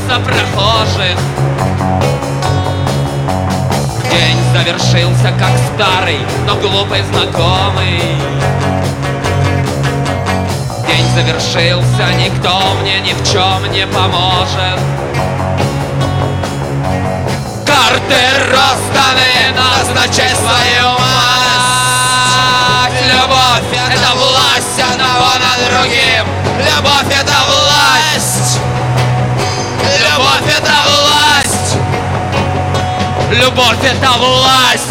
лица прохожих. День завершился, как старый, но глупый знакомый. День завершился, никто мне ни в чем не поможет. Карты розданы, назначай свою мать. Любовь — это власть одного над другим. Любовь — это власть. Любовь — это власть. Любовь — это власть.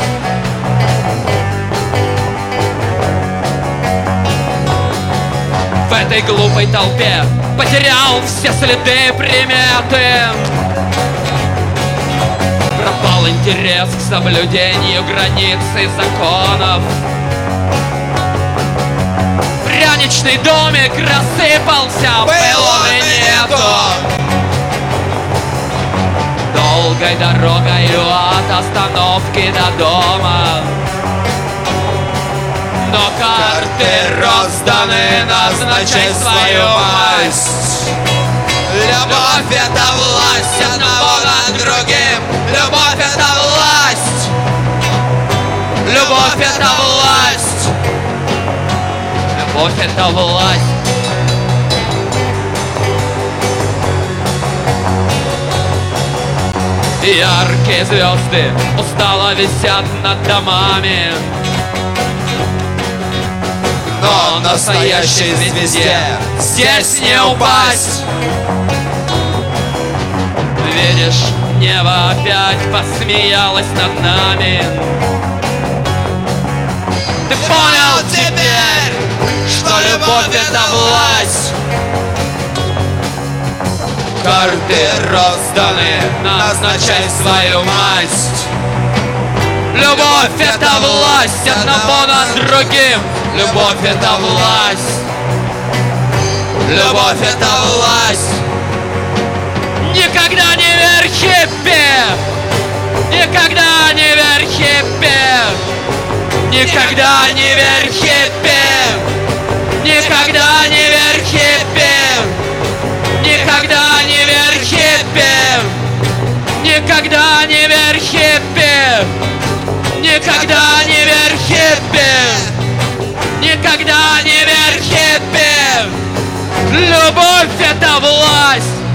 В этой глупой толпе потерял все следы, приметы. Пропал интерес к соблюдению границ и законов. Пряничный домик рассыпался, был он и нету. Долгой дорогою от остановки до дома. Но карты розданы, назначай свою масть. Любовь — это власть одного над другим. Любовь — это власть. Любовь — это власть. Любовь — это власть. Яркие звезды устало висят над домами. Но настоящей звезде здесь не упасть. Видишь, небо опять посмеялось над нами. Ты понял теперь, что любовь — это власть. Карты розданы, назначай свою масть. Любовь — это власть одного над другим. Любовь — это власть. Любовь — это власть. Никогда не верь хиппи. Никогда не верь хиппи. Никогда не верь хиппи. Никогда не верь хиппи. Никогда не верь хиппи. Никогда не верь хиппи. Никогда не верь хиппи. Никогда не верь хиппи. Любовь — это власть.